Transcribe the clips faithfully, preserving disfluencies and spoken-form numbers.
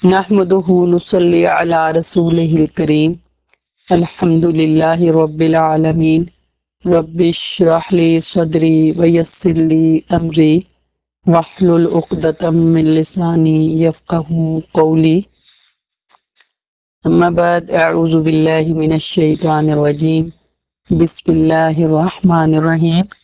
نحمده ونصلي على رسوله الكريم الحمد لله رب العالمين رب اشرح لي صدري ويسر لي أمري واحلل عقدة من لساني يفقهوا قولي أما بعد أعوذ بالله من الشيطان الرجيم بسم الله الرحمن الرحيم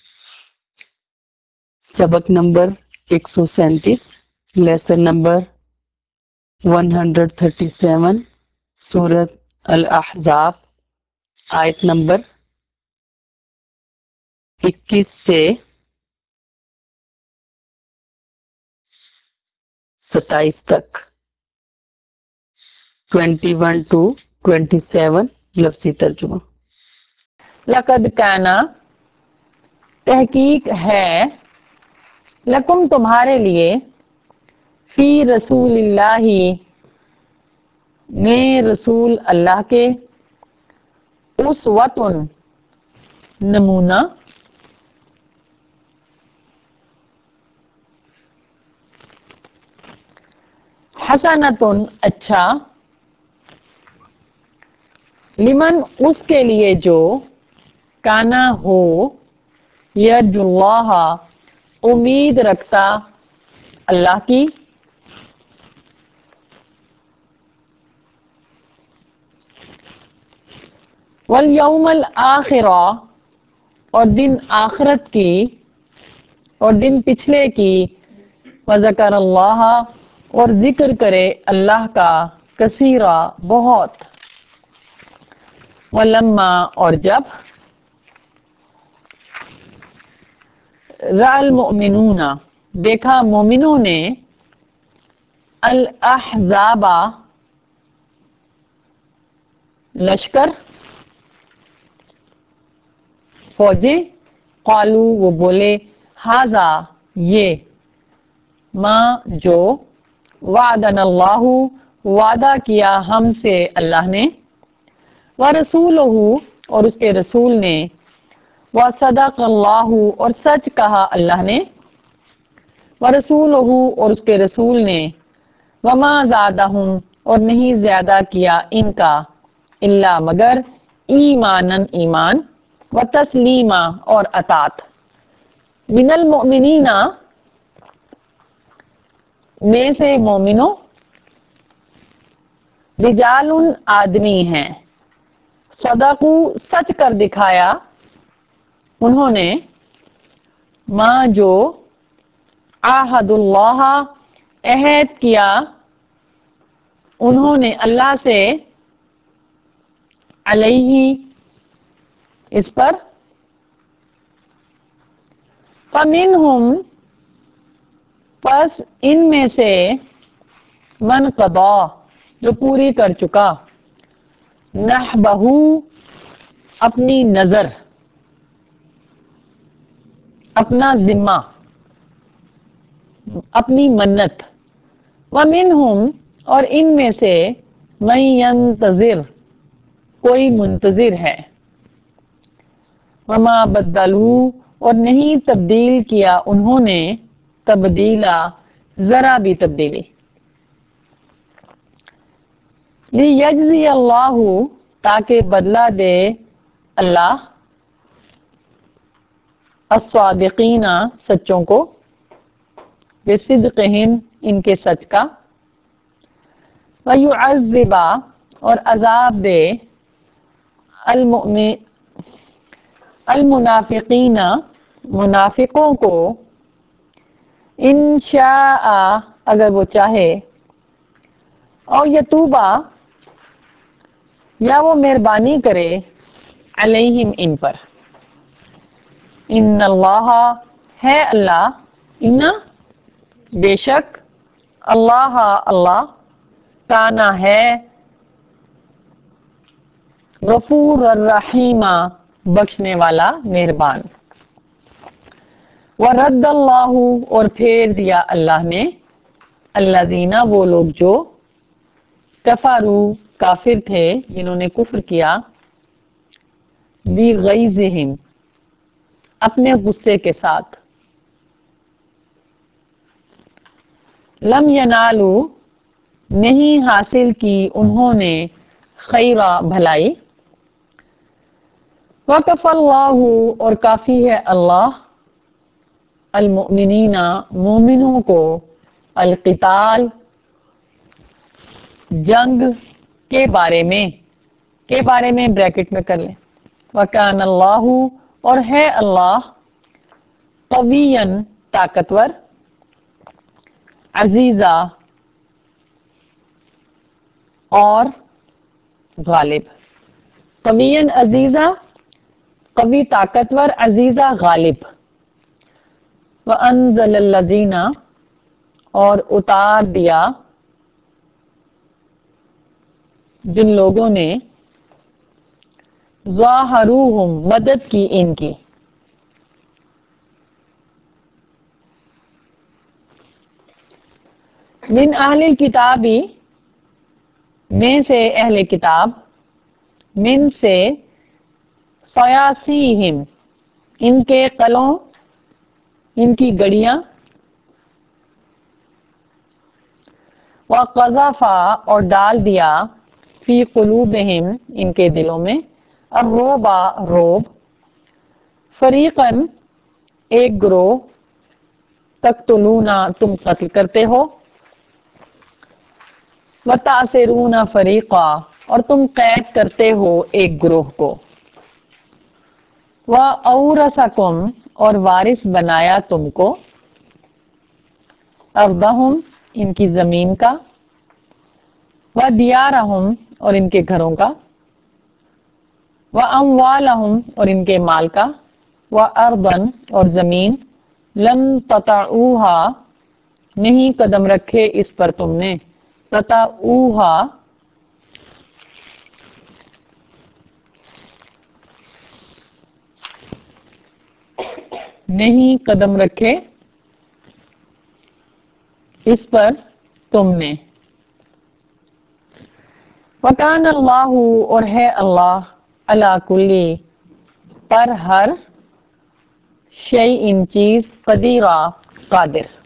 سبق نمبر ایک سو سینتیس لیسن نمبر ایک سو سینتیس سورت الاحزاب آیت نمبر اکیس سے ستائیس تک اکیس ٹو سیونتیس لفظی ترجمہ۔ لقد کانا تحقیق ہے لکم تمہارے لیے فی رسول اللہ میں رسول اللہ کے اسوۃ نمونہ حسنۃ اچھا لمن اس کے لیے جو کانا ہو یرجو اللہ امید رکھتا اللہ کی والیوم الآخر اور دن آخرت کی اور دن پچھلے کی وذکر اللہ اور ذکر کرے اللہ کا کثیرا بہت ولما اور جب رأى المؤمنون دیکھا مومنوں نے الاحزاب لشکر فوجیں قالو وہ بولے ھذا یہ ما جو وعدنا اللہ وعدہ کیا ہم سے اللہ نے ورسولہ اور اس کے رسول نے وصدق اللہ اور سچ کہا اللہ نے ورسولہ اور اس کے رسول نے وما زادہم اور نہیں زیادہ کیا ان کا الا مگر ایمانا ایمان وتسلیما اور اطاعت من المؤمنین میں سے مومنوں رجال آدمی ہیں صدقو سچ کر دکھایا انہوں نے ماں جو عاہد اللہ عہد کیا انہوں نے اللہ سے علیہ اس پر فمنہم پس ان میں سے من قضا جو پوری کر چکا نحبہ اپنی نظر اپنا ذمہ اپنی منت ومنہم اور ان میں سے من ینتظر کوئی منتظر ہے وما بدلوا اور نہیں تبدیل کیا انہوں نے تبدیلا ذرا بھی تبدیلی لیجزی اللہ تاکہ بدلہ دے اللہ الصادقین سچوں کو بصدقہم ان کے سچ کا ویعذب اور عذاب دے المؤمن المنافقین منافقوں کو انشاء اگر وہ چاہے او یتوبہ یا وہ مہربانی کرے علیہم ان پر ان اللہ ہے اللہ ان بے شک اللہ اللہ کانا ہے غفور الرحیم بخشنے والا مہربان ورد اللہ اور پھیر دیا اللہ نے الذین وہ لوگ جو کفروا کافر تھے جنہوں نے کفر کیا بغیظہم اپنے غصے کے ساتھ لم ینالو نہیں حاصل کی انہوں نے خیرہ بھلائی، وکف اللہ اور کافی ہے اللہ، المؤمنین مومنوں کو، القتال جنگ کے بارے میں، کے بارے میں بریکٹ میں کر لیں، وکان اللہ اور ہے اللہ، قویًا طاقتور، عزیزہ اور غالب، قویًا عزیزہ قوی طاقتور، عزیزہ غالب، وَأَنزَلَ الَّذِينَ اور اتار دیا جن لوگوں نے، ظاہروہم مدد کی ان کی، من اہل الکتابی میں سے اہل کتاب، من سے صیاصیہم ان کے قلوں، ان کی گڑیاں، وقذف اور ڈال دیا، فی قلوبہم ان کے دلوں میں، الرعب روب، فریقاً ایک گروہ، تقتلون تم قتل کرتے ہو، وتأسرون فریقا اور تم قید کرتے ہو ایک گروہ کو، وَأَوْرَثَكُمْ اور وارث بنایا تم کو، أَرْضَهُمْ ان کی زمین کا، وَدِيَارَهُمْ اور ان کے گھروں کا، وَأَمْوَالَهُمْ اور ان کے مال کا، وَأَرْضًا اور زمین، لم تطعوها نہیں قدم رکھے اس پر تم نے، تطعوها نہیں قدم رکھے اس پر تم نے، وَكَانَ اللَّهُ اور ہے اللہ، عَلَى كُلِّ پر ہر شیء ان چیز، قدیرہ قادر۔